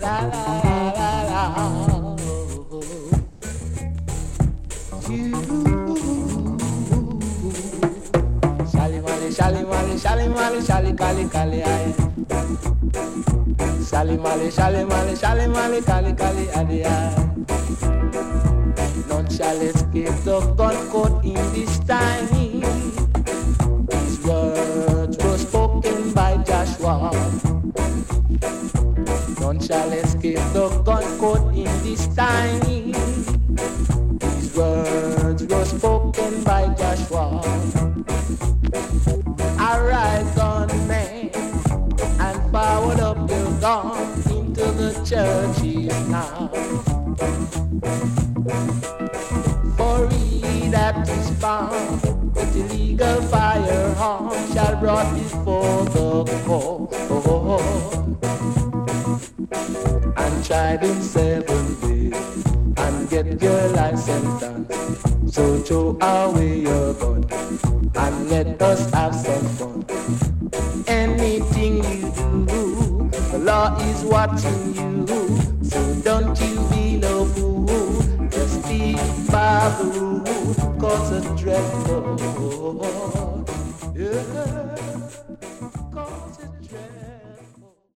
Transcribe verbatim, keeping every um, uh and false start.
La la la la la. You. Shally Molly, Shally Molly, Shally Molly, Shally Cali Cali aye. Shally Molly, Shally Molly, Shally Molly, Cali Cali aye. None shall escape the gun caught in this time. These words were spoken by Joshua. None shall escape the gun caught in this time. These words were spoken by Joshua. Arise, gunmen, and forward up your gun into the churches now. For he that is found with illegal firearm shall brought before the court and tried in seven days and get your life sentence. So throw away your gun and let us have some fun. Anything you do, the law is watching you, so don't you be no fool. Just be by the rule, cause it's dreadful.